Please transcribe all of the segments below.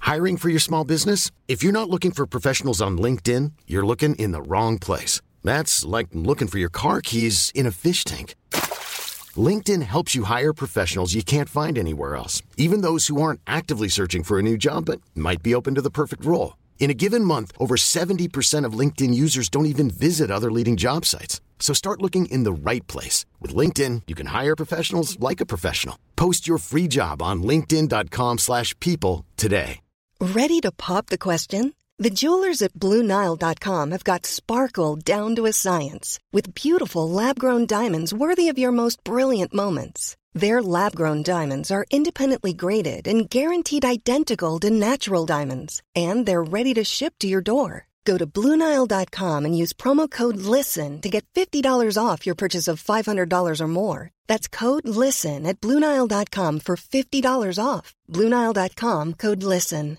Hiring for your small business? If you're not looking for professionals on LinkedIn, you're looking in the wrong place. That's like looking for your car keys in a fish tank. LinkedIn helps you hire professionals you can't find anywhere else, even those who aren't actively searching for a new job but might be open to the perfect role. In a given month, over 70% of LinkedIn users don't even visit other leading job sites. So start looking in the right place. With LinkedIn, you can hire professionals like a professional. Post your free job on linkedin.com/people today. Ready to pop the question? The jewelers at BlueNile.com have got sparkle down to a science with beautiful lab-grown diamonds worthy of your most brilliant moments. Their lab-grown diamonds are independently graded and guaranteed identical to natural diamonds, and they're ready to ship to your door. Go to BlueNile.com and use promo code LISTEN to get $50 off your purchase of $500 or more. That's code LISTEN at BlueNile.com for $50 off. BlueNile.com, code LISTEN.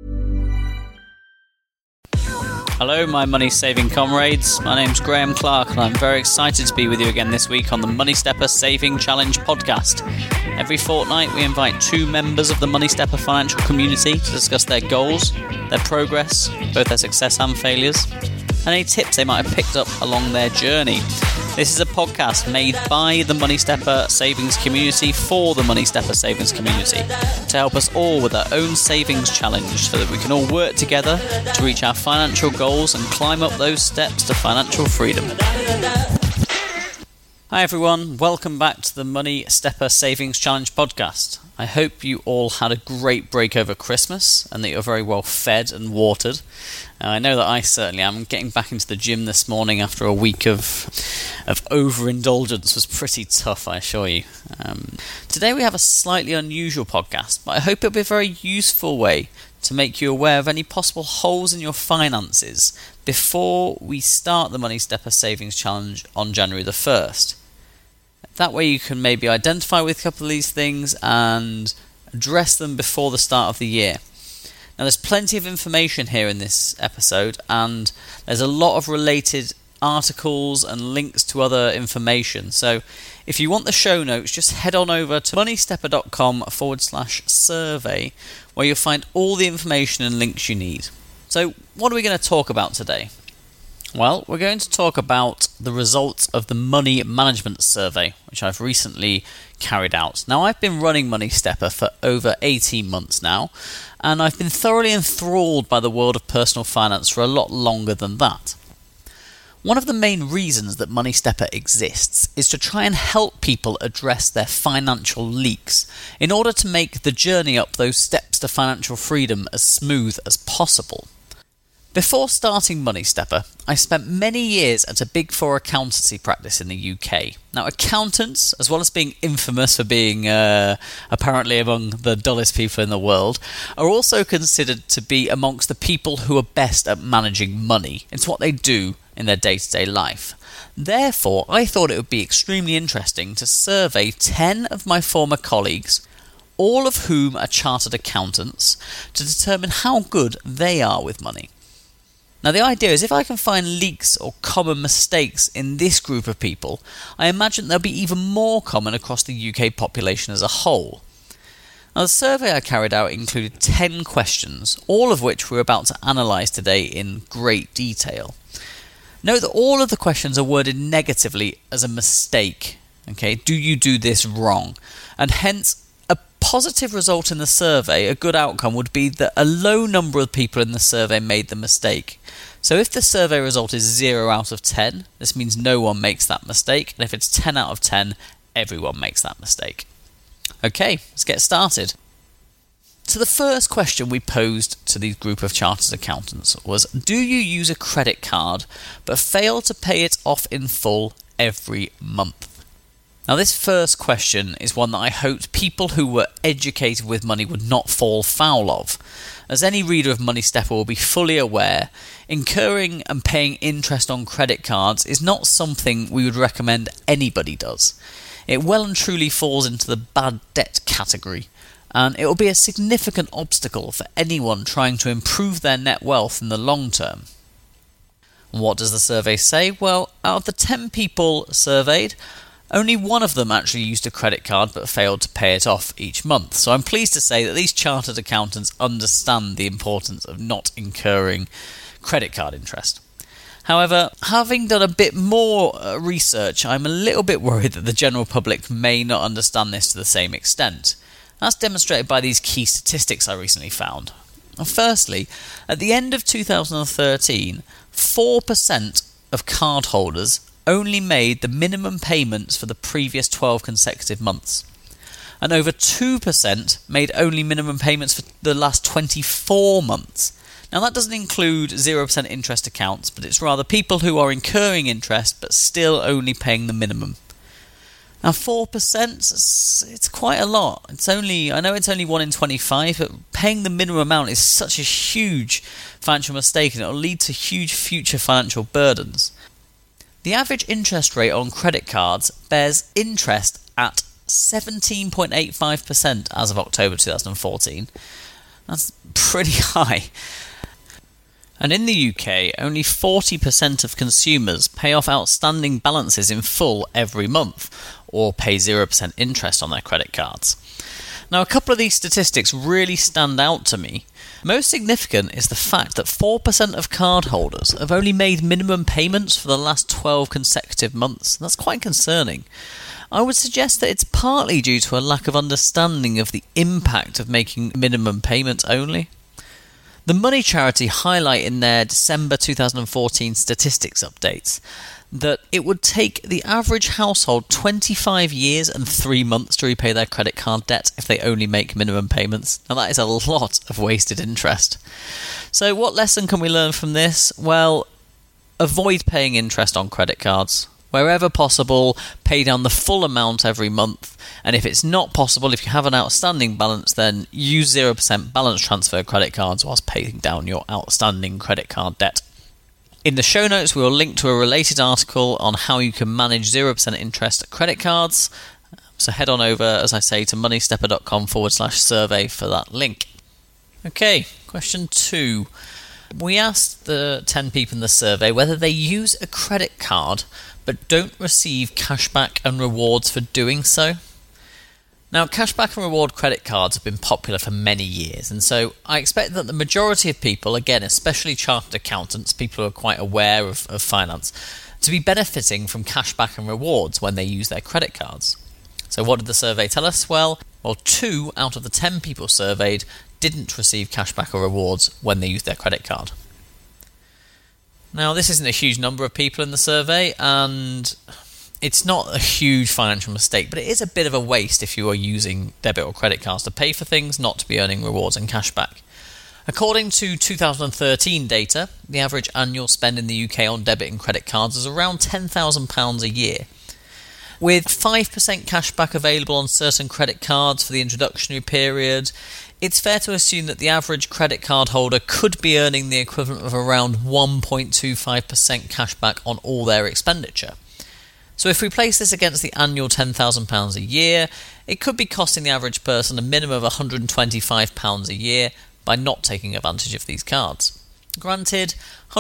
Hello, my money-saving comrades. My name's Graham Clark, and I'm very excited to be with you again this week on the Money Stepper Saving Challenge podcast. Every fortnight, we invite 2 members of the Money Stepper financial community to discuss their goals, their progress, both their success and failures, and any tips they might have picked up along their journey. This is a podcast made by the Money Stepper Savings community for the Money Stepper Savings community to help us all with our own savings challenge so that we can all work together to reach our financial goals and climb up those steps to financial freedom. Hi everyone, welcome back to the Money Stepper Savings Challenge podcast. I hope you all had a great break over Christmas and that you're very well fed and watered. I know that I certainly am. Getting back into the gym this morning after a week of overindulgence was pretty tough, I assure you. Today we have a slightly unusual podcast, but I hope it'll be a very useful way to make you aware of any possible holes in your finances before we start the Money Stepper Savings Challenge on January the 1st. That way you can maybe identify with a couple of these things and address them before the start of the year. Now there's plenty of information here in this episode, and there's a lot of related articles and links to other information. So if you want the show notes, just head on over to moneystepper.com/survey where you'll find all the information and links you need. So what are we going to talk about today? Well, we're going to talk about the results of the Money Management Survey, which I've recently carried out. Now, I've been running Money Stepper for over 18 months now, and I've been thoroughly enthralled by the world of personal finance for a lot longer than that. One of the main reasons that Money Stepper exists is to try and help people address their financial leaks in order to make the journey up those steps to financial freedom as smooth as possible. Before starting Money Stepper, I spent many years at a Big Four accountancy practice in the UK. Now, accountants, as well as being infamous for being apparently among the dullest people in the world, are also considered to be amongst the people who are best at managing money. It's what they do in their day-to-day life. Therefore, I thought it would be extremely interesting to survey 10 of my former colleagues, all of whom are chartered accountants, to determine how good they are with money. Now the idea is if I can find leaks or common mistakes in this group of people, I imagine they'll be even more common across the UK population as a whole. Now the survey I carried out included 10 questions, all of which we're about to analyse today in great detail. Note that all of the questions are worded negatively as a mistake. Okay, do you do this wrong? And hence, a positive result in the survey, a good outcome, would be that a low number of people in the survey made the mistake. So if the survey result is 0 out of 10, this means no one makes that mistake, and if it's 10 out of 10, everyone makes that mistake. Okay, let's get started. So the first question we posed to the group of chartered accountants was, do you use a credit card but fail to pay it off in full every month? Now this first question is one that I hoped people who were educated with money would not fall foul of. As any reader of Money Stepper will be fully aware, incurring and paying interest on credit cards is not something we would recommend anybody does. It well and truly falls into the bad debt category, and it will be a significant obstacle for anyone trying to improve their net wealth in the long term. What does the survey say? Well, out of the 10 people surveyed, Only one of them actually used a credit card but failed to pay it off each month. So I'm pleased to say that these chartered accountants understand the importance of not incurring credit card interest. However, having done a bit more research, I'm a little bit worried that the general public may not understand this to the same extent. That's demonstrated by these key statistics I recently found. Firstly, at the end of 2013, 4% of cardholders only made the minimum payments for the previous 12 consecutive months. And over 2% made only minimum payments for the last 24 months. Now that doesn't include 0% interest accounts, but it's rather people who are incurring interest but still only paying the minimum. Now 4%, it's quite a lot. I know it's only 1 in 25, but paying the minimum amount is such a huge financial mistake and it will lead to huge future financial burdens. The average interest rate on credit cards bears interest at 17.85% as of October 2014. That's pretty high. And in the UK, only 40% of consumers pay off outstanding balances in full every month, or pay 0% interest on their credit cards. Now, a couple of these statistics really stand out to me. Most significant is the fact that 4% of cardholders have only made minimum payments for the last 12 consecutive months. That's quite concerning. I would suggest that it's partly due to a lack of understanding of the impact of making minimum payments only. The Money Charity highlight in their December 2014 statistics updates that it would take the average household 25 years and 3 months to repay their credit card debt if they only make minimum payments. Now that is a lot of wasted interest. So what lesson can we learn from this? Well, avoid paying interest on credit cards. Wherever possible, pay down the full amount every month. And if it's not possible, if you have an outstanding balance, then use 0% balance transfer credit cards whilst paying down your outstanding credit card debt. In the show notes, we will link to a related article on how you can manage 0% interest credit cards. So head on over, as I say, to moneystepper.com/survey for that link. Okay, question 2. We asked the 10 people in the survey whether they use a credit card but don't receive cashback and rewards for doing so. Now, cashback and reward credit cards have been popular for many years, and so I expect that the majority of people, again, especially chartered accountants, people who are quite aware of finance, to be benefiting from cashback and rewards when they use their credit cards. So what did the survey tell us? Well, 2 out of the 10 people surveyed didn't receive cashback or rewards when they used their credit card. Now, this isn't a huge number of people in the survey, and it's not a huge financial mistake, but it is a bit of a waste if you are using debit or credit cards to pay for things, not to be earning rewards and cashback. According to 2013 data, the average annual spend in the UK on debit and credit cards is around £10,000 a year. With 5% cashback available on certain credit cards for the introductory period, it's fair to assume that the average credit card holder could be earning the equivalent of around 1.25% cashback on all their expenditure. So if we place this against the annual £10,000 a year, it could be costing the average person a minimum of £125 a year by not taking advantage of these cards. Granted,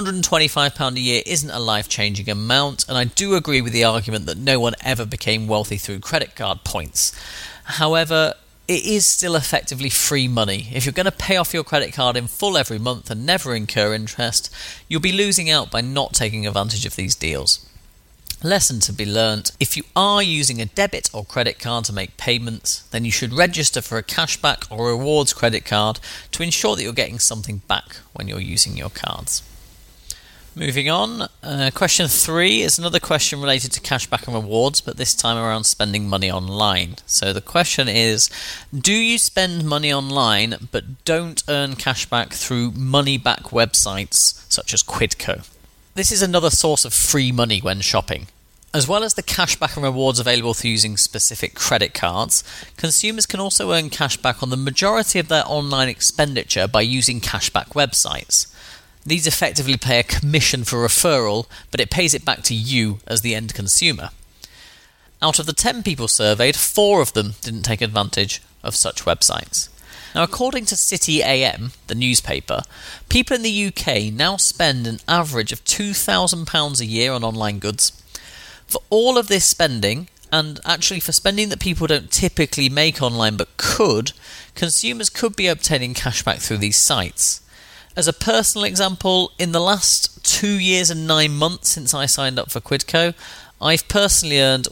£125 a year isn't a life-changing amount, and I do agree with the argument that no one ever became wealthy through credit card points. However, it is still effectively free money. If you're going to pay off your credit card in full every month and never incur interest, you'll be losing out by not taking advantage of these deals. Lesson to be learnt: if you are using a debit or credit card to make payments, then you should register for a cashback or rewards credit card to ensure that you're getting something back when you're using your cards. Moving on, question 3 is another question related to cashback and rewards, but this time around spending money online. So the question is, do you spend money online but don't earn cashback through money-back websites such as Quidco? This is another source of free money when shopping. As well as the cashback and rewards available through using specific credit cards, consumers can also earn cashback on the majority of their online expenditure by using cashback websites. These effectively pay a commission for referral, but it pays it back to you as the end consumer. Out of the 10 people surveyed, 4 of them didn't take advantage of such websites. Now, according to City AM, the newspaper, people in the UK now spend an average of £2,000 a year on online goods. For all of this spending, And actually, for spending that people don't typically make online but could, consumers could be obtaining cashback through these sites. As a personal example, in the last 2 years and 9 months since I signed up for Quidco, I've personally earned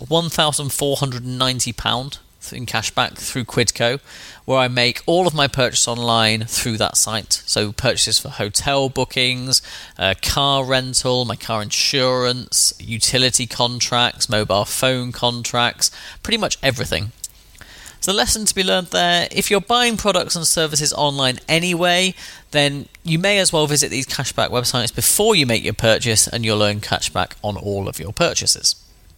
£1,490 in cashback through Quidco, where I make all of my purchase online through that site. So purchases for hotel bookings, car rental, my car insurance, utility contracts, mobile phone contracts, pretty much everything. So the lesson to be learned there, if you're buying products and services online anyway, then you may as well visit these cashback websites before you make your purchase and you'll earn cashback on all of your purchases.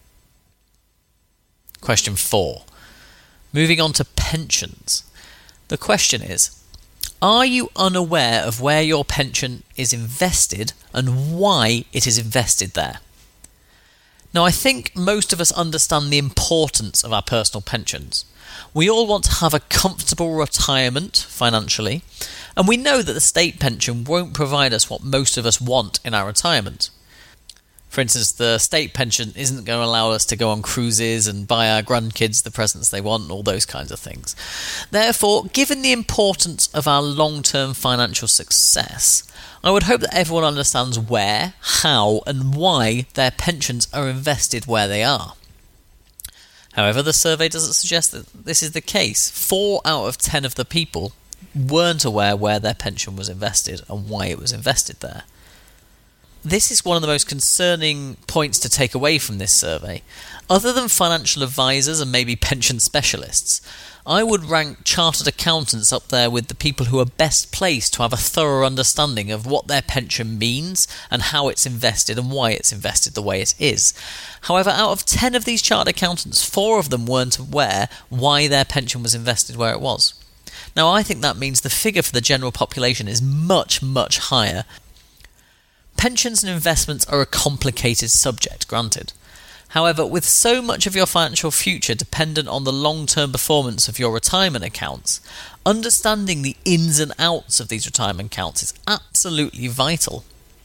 Question 4. Moving on to pensions. The question is, are you unaware of where your pension is invested and why it is invested there? Now, I think most of us understand the importance of our personal pensions. We all want to have a comfortable retirement financially, and we know that the state pension won't provide us what most of us want in our retirement. For instance, the state pension isn't going to allow us to go on cruises and buy our grandkids the presents they want and all those kinds of things. Therefore, given the importance of our long-term financial success, I would hope that everyone understands where, how and why their pensions are invested where they are. However, the survey doesn't suggest that this is the case. 4 out of 10 of the people weren't aware where their pension was invested and why it was invested there. This is one of the most concerning points to take away from this survey. Other than financial advisors and maybe pension specialists, I would rank chartered accountants up there with the people who are best placed to have a thorough understanding of what their pension means and how it's invested and why it's invested the way it is. However, out of 10 of these chartered accountants, 4 of them weren't aware why their pension was invested where it was. Now, I think that means the figure for the general population is much, much higher. Pensions and investments are a complicated subject, granted. However, with so much of your financial future dependent on the long-term performance of your retirement accounts, understanding the ins and outs of these retirement accounts is absolutely vital.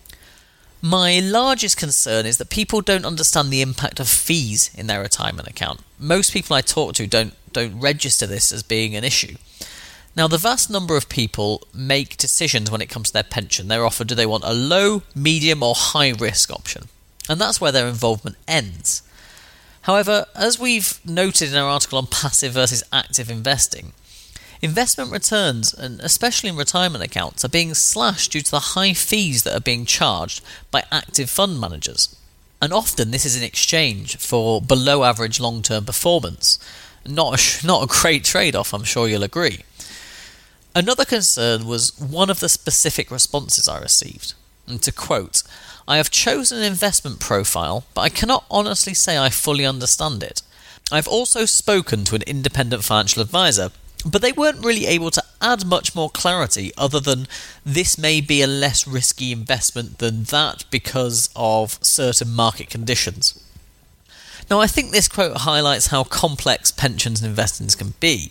My largest concern is that people don't understand the impact of fees in their retirement account. Most people I talk to don't register this as being an issue. Now, the vast number of people make decisions when it comes to their pension. They're offered, do they want a low, medium or high risk option? And that's where their involvement ends. However, as we've noted in our article on passive versus active investing, investment returns, and especially in retirement accounts, are being slashed due to the high fees that are being charged by active fund managers. And often this is in exchange for below average long-term performance. Not a great trade-off, I'm sure you'll agree. Another concern was one of the specific responses I received. And to quote, "I have chosen an investment profile, but I cannot honestly say I fully understand it. I've also spoken to an independent financial advisor, but they weren't really able to add much more clarity other than this may be a less risky investment than that because of certain market conditions." Now, I think this quote highlights how complex pensions and investings can be.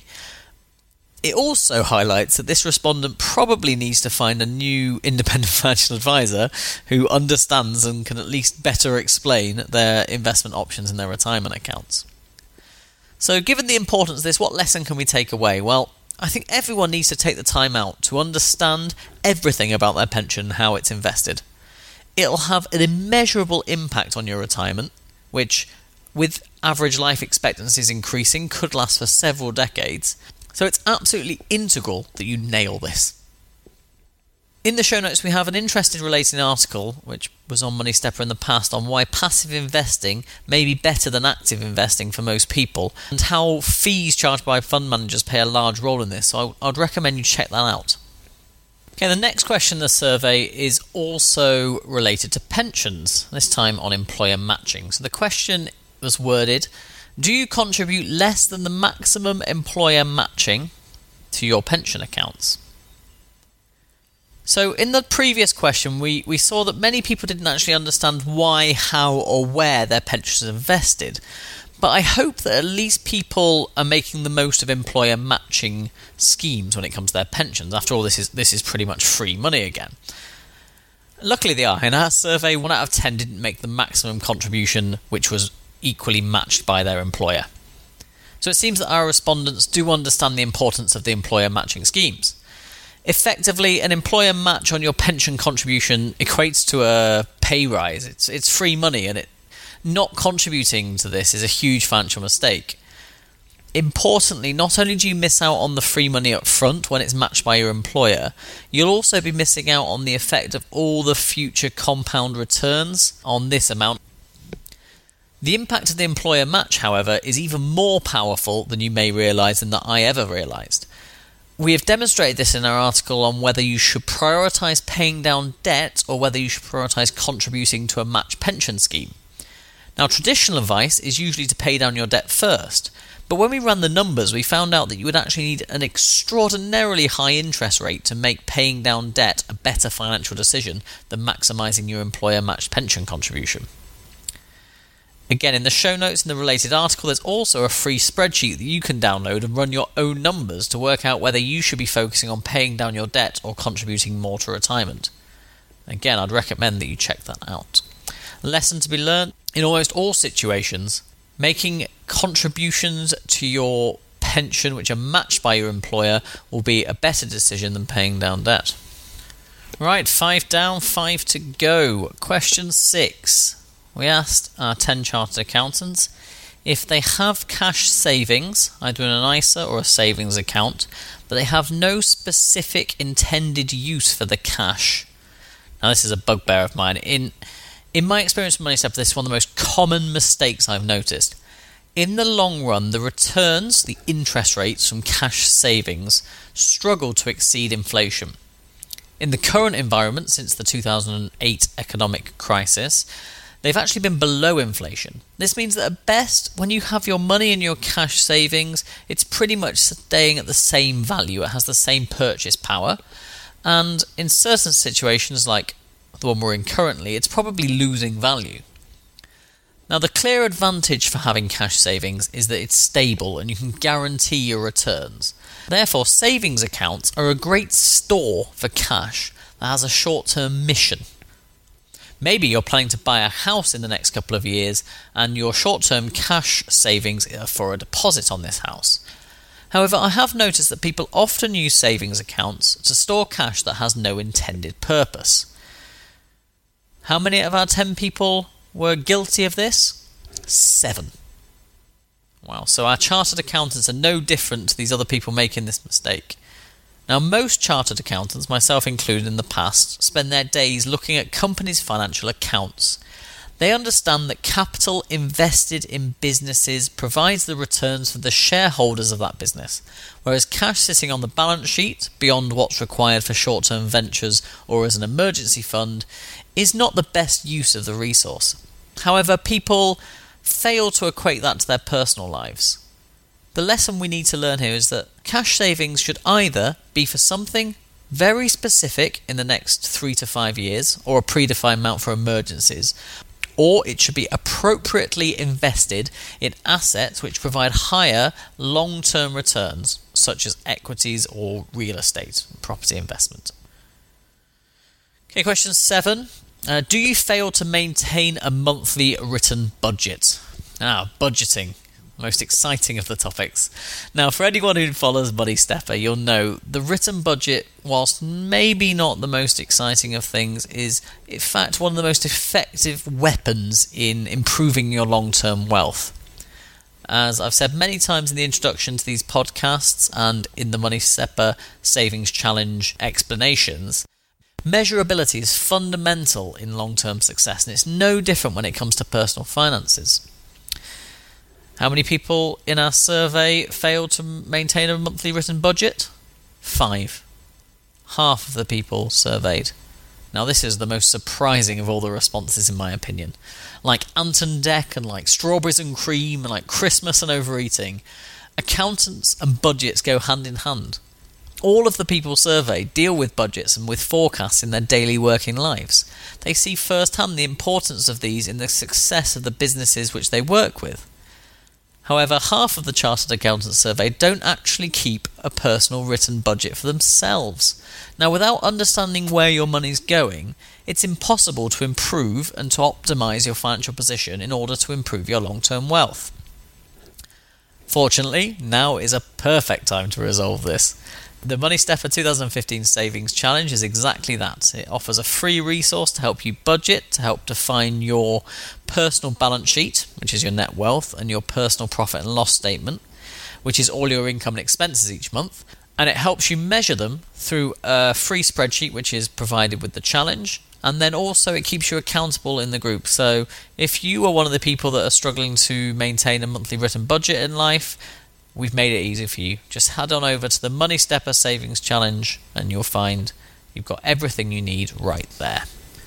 It also highlights that this respondent probably needs to find a new independent financial advisor who understands and can at least better explain their investment options in their retirement accounts. So given the importance of this, what lesson can we take away? Well, I think everyone needs to take the time out to understand everything about their pension and how it's invested. It'll have an immeasurable impact on your retirement, which, with average life expectancies increasing, could last for several decades. So it's absolutely integral that you nail this. In the show notes we have an interesting related article, which was on Money Stepper in the past, on why passive investing may be better than active investing for most people, and how fees charged by fund managers play a large role in this, so I'd recommend you check that out. Okay, the next question in the survey is also related to pensions, this time on employer matching. So the question was worded, do you contribute less than the maximum employer matching to your pension accounts? So in the previous question, we saw that many people didn't actually understand why, how or where their pensions are invested. But I hope that at least people are making the most of employer matching schemes when it comes to their pensions. After all, this is pretty much free money again. Luckily they are. In our survey, 1 out of 10 didn't make the maximum contribution, which was equally matched by their employer. So it seems that our respondents do understand the importance of the employer matching schemes. Effectively, an employer match on your pension contribution equates to a pay rise. It's free money, and not contributing to this is a huge financial mistake. Importantly, not only do you miss out on the free money up front when it's matched by your employer, you'll also be missing out on the effect of all the future compound returns on this amount. The impact of the employer match, however, is even more powerful than you may realise and that I ever realised. We have demonstrated this in our article on whether you should prioritise paying down debt or whether you should prioritise contributing to a matched pension scheme. Now, traditional advice is usually to pay down your debt first, but when we ran the numbers, we found out that you would actually need an extraordinarily high interest rate to make paying down debt a better financial decision than maximising your employer-matched pension contribution. Again, in the show notes in the related article, there's also a free spreadsheet that you can download and run your own numbers to work out whether you should be focusing on paying down your debt or contributing more to retirement. Again, I'd recommend that you check that out. Lesson to be learned: in almost all situations, making contributions to your pension which are matched by your employer will be a better decision than paying down debt. Right, 5 down, 5 to go. Question 6. We asked our 10 chartered accountants if they have cash savings, either in an ISA or a savings account, but they have no specific intended use for the cash. Now, this is a bugbear of mine. In my experience with MoneyStepper, this is one of the most common mistakes I've noticed. In the long run, the returns, the interest rates from cash savings, struggle to exceed inflation. In the current environment, since the 2008 economic crisis, they've actually been below inflation. This means that at best, when you have your money in your cash savings, it's pretty much staying at the same value. It has the same purchase power. And in certain situations, like the one we're in currently, it's probably losing value. Now, the clear advantage for having cash savings is that it's stable and you can guarantee your returns. Therefore, savings accounts are a great store for cash that has a short-term mission. Maybe you're planning to buy a house in the next couple of years and your short-term cash savings are for a deposit on this house. However, I have noticed that people often use savings accounts to store cash that has no intended purpose. How many of our 10 people were guilty of this? 7. Wow, so our chartered accountants are no different to these other people making this mistake. Now, most chartered accountants, myself included in the past, spend their days looking at companies' financial accounts. They understand that capital invested in businesses provides the returns for the shareholders of that business, whereas cash sitting on the balance sheet, beyond what's required for short-term ventures or as an emergency fund, is not the best use of the resource. However, people fail to equate that to their personal lives. The lesson we need to learn here is that cash savings should either be for something very specific in the next 3 to 5 years, or a predefined amount for emergencies, or it should be appropriately invested in assets which provide higher long-term returns, such as equities or real estate, property investment. Okay, question 7. Do you fail to maintain a monthly written budget? Budgeting. Most exciting of the topics. Now, for anyone who follows MoneyStepper, you'll know the written budget, whilst maybe not the most exciting of things, is in fact one of the most effective weapons in improving your long-term wealth. As I've said many times in the introduction to these podcasts and in the MoneyStepper Savings Challenge explanations, measurability is fundamental in long-term success, and it's no different when it comes to personal finances. How many people in our survey failed to maintain a monthly written budget? 5. Half of the people surveyed. Now, this is the most surprising of all the responses, in my opinion. Like Ant and Dec and like strawberries and cream and like Christmas and overeating, accountants and budgets go hand in hand. All of the people surveyed deal with budgets and with forecasts in their daily working lives. They see firsthand the importance of these in the success of the businesses which they work with. However, half of the Chartered Accountants survey don't actually keep a personal written budget for themselves. Now, without understanding where your money's going, it's impossible to improve and to optimise your financial position in order to improve your long-term wealth. Fortunately, now is a perfect time to resolve this. The Money Stepper 2015 Savings Challenge is exactly that. It offers a free resource to help you budget, to help define your personal balance sheet, which is your net wealth, and your personal profit and loss statement, which is all your income and expenses each month. And it helps you measure them through a free spreadsheet, which is provided with the challenge. And then also it keeps you accountable in the group. So if you are one of the people that are struggling to maintain a monthly written budget in life, we've made it easy for you. Just head on over to the Money Stepper Savings Challenge and you'll find you've got everything you need right there.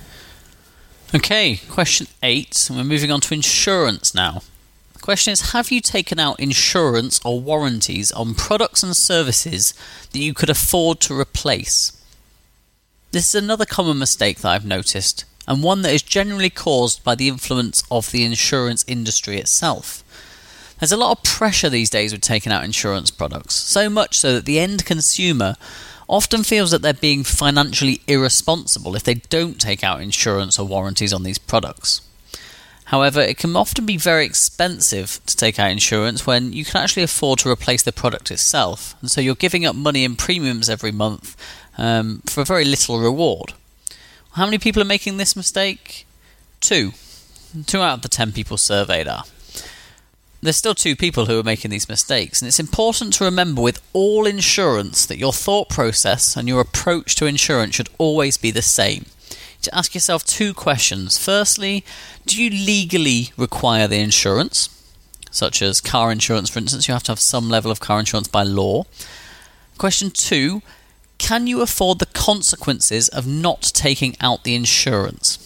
Okay, question 8. We're moving on to insurance now. The question is, have you taken out insurance or warranties on products and services that you could afford to replace? This is another common mistake that I've noticed, and one that is generally caused by the influence of the insurance industry itself. There's a lot of pressure these days with taking out insurance products, so much so that the end consumer often feels that they're being financially irresponsible if they don't take out insurance or warranties on these products. However, it can often be very expensive to take out insurance when you can actually afford to replace the product itself, and so you're giving up money in premiums every month for very little reward. How many people are making this mistake? 2 out of the 10 people surveyed are. There's still 2 people who are making these mistakes, and it's important to remember with all insurance that your thought process and your approach to insurance should always be the same. To ask yourself 2 questions. Firstly, do you legally require the insurance? Such as car insurance, for instance, you have to have some level of car insurance by law. Question 2, can you afford the consequences of not taking out the insurance?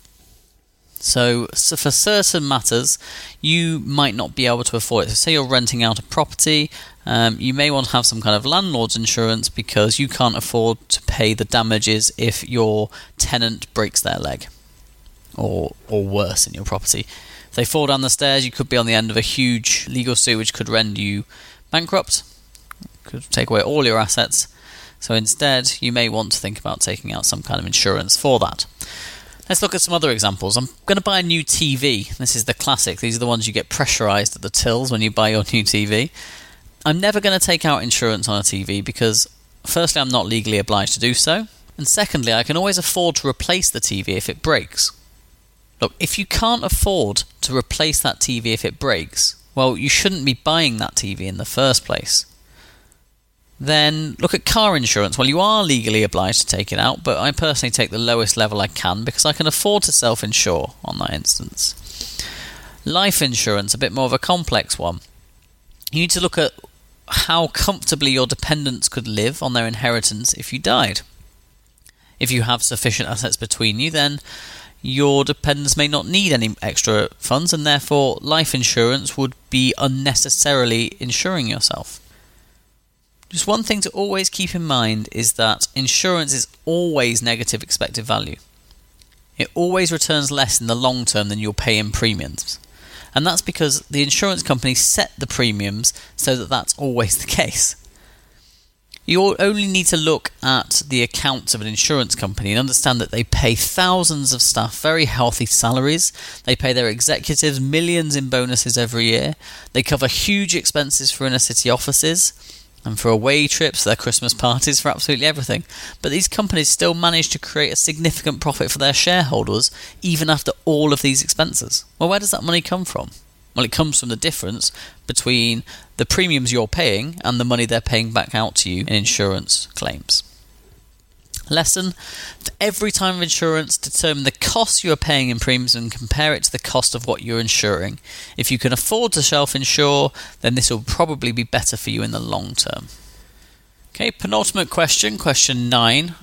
So for certain matters, you might not be able to afford it. So say you're renting out a property, you may want to have some kind of landlord's insurance because you can't afford to pay the damages if your tenant breaks their leg or worse in your property. If they fall down the stairs, you could be on the end of a huge legal suit which could render you bankrupt, could take away all your assets. So instead, you may want to think about taking out some kind of insurance for that. Let's look at some other examples. I'm going to buy a new TV. This is the classic. These are the ones you get pressurised at the tills when you buy your new TV. I'm never going to take out insurance on a TV because, firstly, I'm not legally obliged to do so, and secondly, I can always afford to replace the TV if it breaks. Look, if you can't afford to replace that TV if it breaks, well, you shouldn't be buying that TV in the first place. Then look at car insurance. Well, you are legally obliged to take it out, but I personally take the lowest level I can because I can afford to self-insure on that instance. Life insurance, a bit more of a complex one. You need to look at how comfortably your dependents could live on their inheritance if you died. If you have sufficient assets between you, then your dependents may not need any extra funds, and therefore life insurance would be unnecessarily insuring yourself. Just one thing to always keep in mind is that insurance is always negative expected value. It always returns less in the long term than you'll pay in premiums. And that's because the insurance company set the premiums so that that's always the case. You only need to look at the accounts of an insurance company and understand that they pay thousands of staff very healthy salaries. They pay their executives millions in bonuses every year. They cover huge expenses for inner city offices and for away trips, their Christmas parties, for absolutely everything. But these companies still manage to create a significant profit for their shareholders even after all of these expenses. Well, where does that money come from? Well, it comes from the difference between the premiums you're paying and the money they're paying back out to you in insurance claims. Lesson: for every time of insurance, determine the cost you are paying in premiums and compare it to the cost of what you're insuring. If you can afford to self-insure, then this will probably be better for you in the long term. Okay, penultimate question, question 9.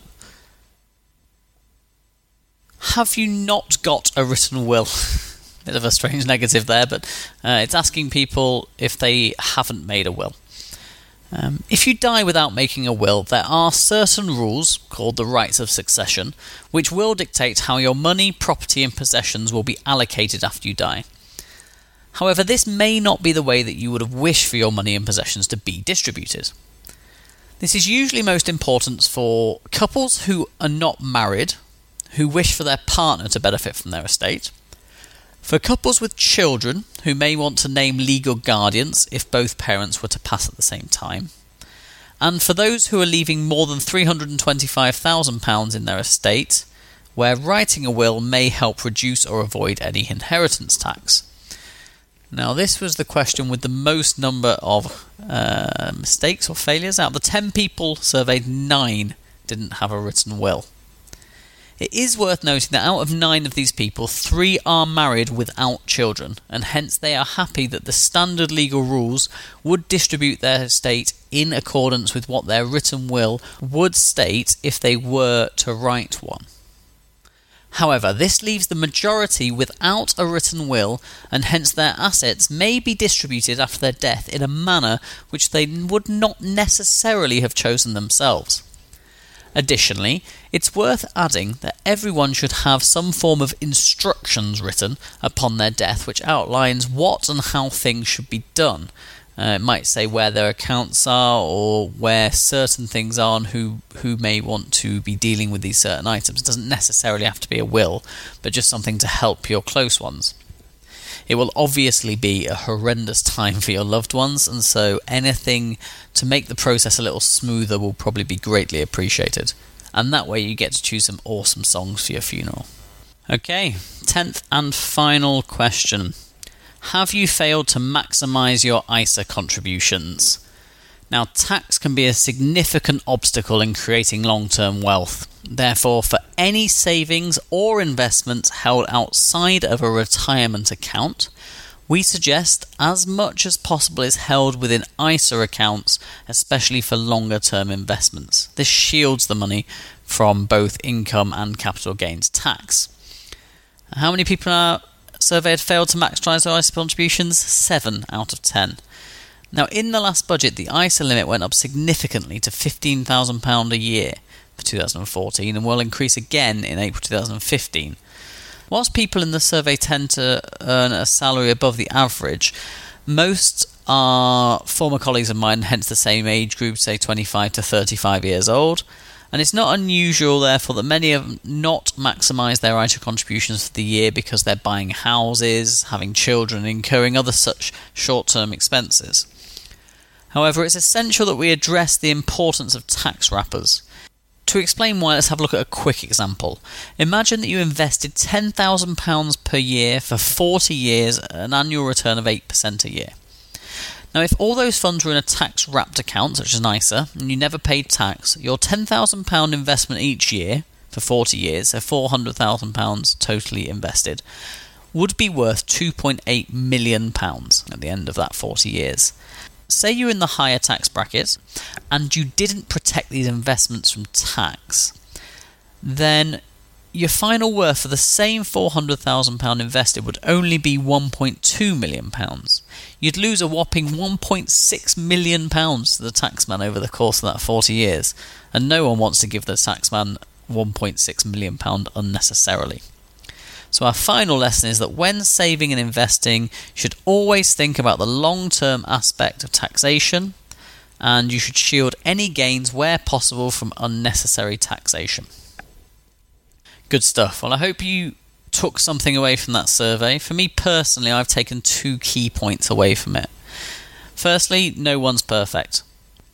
Have you not got a written will? Bit of a strange negative there, but it's asking people if they haven't made a will. If you die without making a will, there are certain rules, called the rights of succession, which will dictate how your money, property and possessions will be allocated after you die. However, this may not be the way that you would have wished for your money and possessions to be distributed. This is usually most important for couples who are not married, who wish for their partner to benefit from their estate, for couples with children who may want to name legal guardians if both parents were to pass at the same time, and for those who are leaving more than £325,000 in their estate, where writing a will may help reduce or avoid any inheritance tax. Now, this was the question with the most number of mistakes or failures. Out of the 10 people surveyed, 9 didn't have a written will. It is worth noting that out of 9 of these people, 3 are married without children, and hence they are happy that the standard legal rules would distribute their estate in accordance with what their written will would state if they were to write one. However, this leaves the majority without a written will, and hence their assets may be distributed after their death in a manner which they would not necessarily have chosen themselves. Additionally, it's worth adding that everyone should have some form of instructions written upon their death which outlines what and how things should be done. It might say where their accounts are, or where certain things are, and who may want to be dealing with these certain items. It doesn't necessarily have to be a will, but just something to help your close ones. It will obviously be a horrendous time for your loved ones, and so anything to make the process a little smoother will probably be greatly appreciated. And that way you get to choose some awesome songs for your funeral. Okay, 10th and final question. Have you failed to maximise your ISA contributions? Now, tax can be a significant obstacle in creating long-term wealth. Therefore, for any savings or investments held outside of a retirement account, we suggest as much as possible is held within ISA accounts, especially for longer-term investments. This shields the money from both income and capital gains tax. How many people are surveyed failed to maximise their ISA contributions? 7 out of 10. Now, in the last budget, the ISA limit went up significantly to £15,000 a year for 2014 and will increase again in April 2015. Whilst people in the survey tend to earn a salary above the average, most are former colleagues of mine, hence the same age group, say 25 to 35 years old. And it's not unusual, therefore, that many have not maximised their ISA contributions for the year because they're buying houses, having children, incurring other such short-term expenses. However, it's essential that we address the importance of tax wrappers. To explain why, let's have a look at a quick example. Imagine that you invested £10,000 per year for 40 years at an annual return of 8% a year. Now, if all those funds were in a tax-wrapped account, such as an ISA, and you never paid tax, your £10,000 investment each year for 40 years, so £400,000 totally invested, would be worth £2.8 million at the end of that 40 years. Say you're in the higher tax bracket and you didn't protect these investments from tax, then your final worth for the same £400,000 invested would only be £1.2 million. You'd lose a whopping £1.6 million to the taxman over the course of that 40 years, and no one wants to give the taxman £1.6 million unnecessarily. So our final lesson is that when saving and investing, you should always think about the long-term aspect of taxation, and you should shield any gains where possible from unnecessary taxation. Good stuff. Well, I hope you took something away from that survey. For me personally, I've taken 2 key points away from it. Firstly, no one's perfect.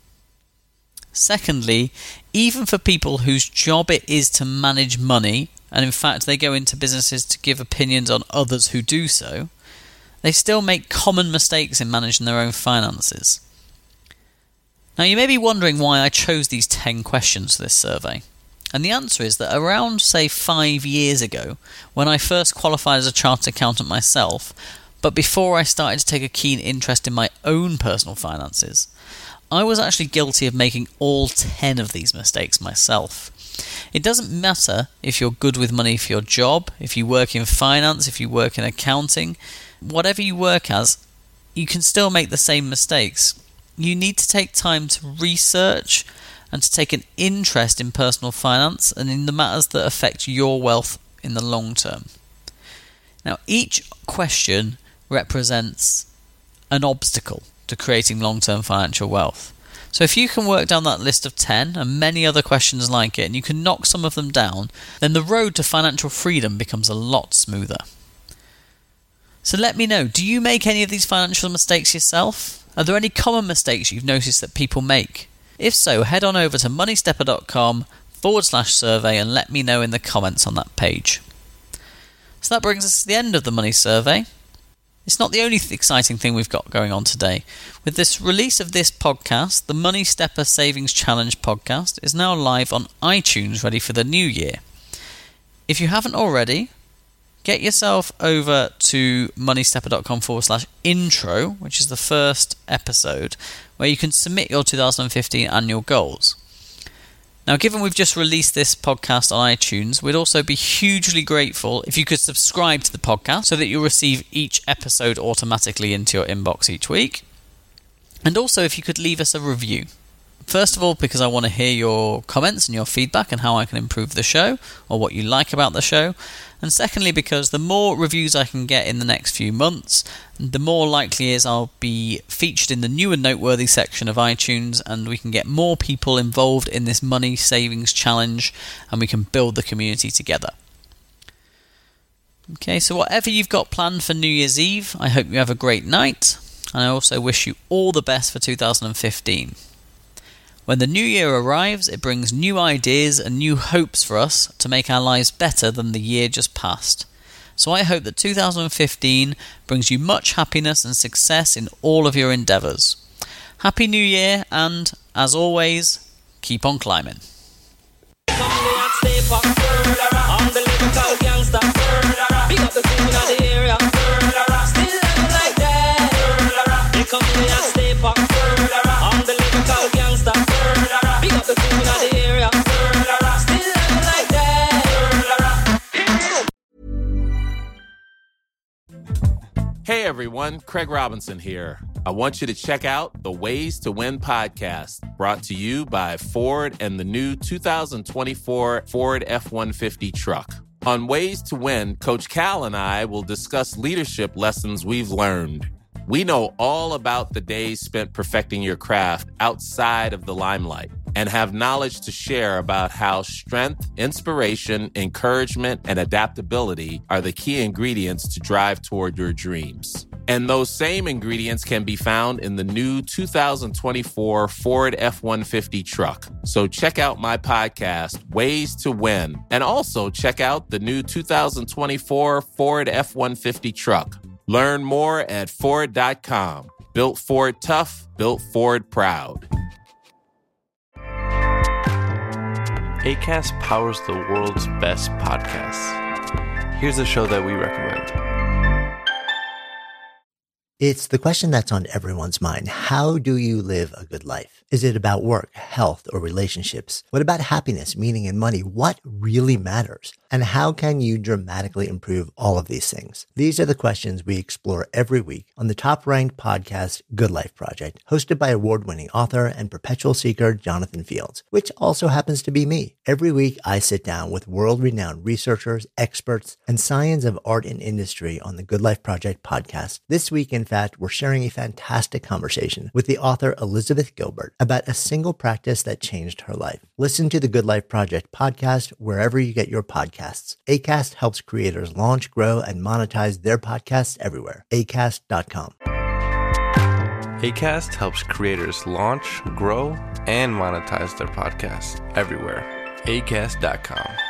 Secondly, even for people whose job it is to manage money, and in fact they go into businesses to give opinions on others who do so, they still make common mistakes in managing their own finances. Now, you may be wondering why I chose these 10 questions for this survey. And the answer is that around, say, 5 years ago, when I first qualified as a chartered accountant myself, but before I started to take a keen interest in my own personal finances, I was actually guilty of making all 10 of these mistakes myself. It doesn't matter if you're good with money for your job, if you work in finance, if you work in accounting, whatever you work as, you can still make the same mistakes. You need to take time to research and to take an interest in personal finance and in the matters that affect your wealth in the long term. Now, each question represents an obstacle to creating long-term financial wealth. So if you can work down that list of 10 and many other questions like it, and you can knock some of them down, then the road to financial freedom becomes a lot smoother. So let me know, do you make any of these financial mistakes yourself? Are there any common mistakes you've noticed that people make? If so, head on over to moneystepper.com/survey and let me know in the comments on that page. So that brings us to the end of the Money Survey. It's not the only exciting thing we've got going on today. With this release of this podcast, the Money Stepper Savings Challenge podcast is now live on iTunes, ready for the new year. If you haven't already, get yourself over to moneystepper.com/intro, which is the first episode, where you can submit your 2015 annual goals. Now, given we've just released this podcast on iTunes, we'd also be hugely grateful if you could subscribe to the podcast so that you'll receive each episode automatically into your inbox each week. And also if you could leave us a review. First of all, because I want to hear your comments and your feedback and how I can improve the show or what you like about the show. And secondly, because the more reviews I can get in the next few months, the more likely is I'll be featured in the new and noteworthy section of iTunes, and we can get more people involved in this money savings challenge, and we can build the community together. Okay, so whatever you've got planned for New Year's Eve, I hope you have a great night, and I also wish you all the best for 2015. When the new year arrives, it brings new ideas and new hopes for us to make our lives better than the year just passed. So I hope that 2015 brings you much happiness and success in all of your endeavours. Happy New Year, and, as always, keep on climbing. Hey everyone, Craig Robinson here. I want you to check out the Ways to Win podcast, brought to you by Ford and the new 2024 Ford F-150 truck. On Ways to Win, Coach Cal and I will discuss leadership lessons we've learned. We know all about the days spent perfecting your craft outside of the limelight and have knowledge to share about how strength, inspiration, encouragement, and adaptability are the key ingredients to drive toward your dreams. And those same ingredients can be found in the new 2024 Ford F-150 truck. So check out my podcast, Ways to Win, and also check out the new 2024 Ford F-150 truck. Learn more at Ford.com. Built Ford tough, built Ford proud. Acast powers the world's best podcasts. Here's a show that we recommend. It's the question that's on everyone's mind. How do you live a good life? Is it about work, health, or relationships? What about happiness, meaning, and money? What really matters? And how can you dramatically improve all of these things? These are the questions we explore every week on the top-ranked podcast, Good Life Project, hosted by award-winning author and perpetual seeker Jonathan Fields, which also happens to be me. Every week, I sit down with world-renowned researchers, experts, and science of art and industry on the Good Life Project podcast. This week, in fact, we're sharing a fantastic conversation with the author Elizabeth Gilbert about a single practice that changed her life. Listen to the Good Life Project podcast wherever you get your podcasts. Acast helps creators launch, grow, and monetize their podcasts everywhere. Acast.com. Acast helps creators launch, grow, and monetize their podcasts everywhere. Acast.com.